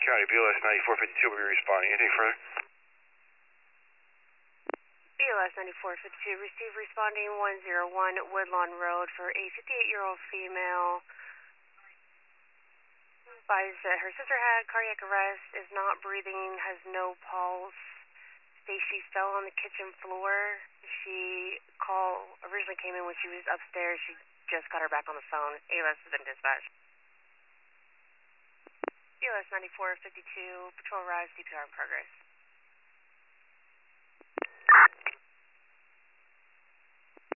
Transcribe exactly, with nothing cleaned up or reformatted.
County, B L S ninety-four fifty-two will be responding. Anything further? B L S ninety-four fifty-two, receive responding one zero one Woodlawn Road for a fifty-eight-year-old female. Advised that her sister had cardiac arrest, is not breathing, has no pulse. States she fell on the kitchen floor. She call originally came in when she was upstairs. She just got her back on the phone. A L S has been dispatched. B L S ninety-four fifty-two, patrol arrives, C P R in progress.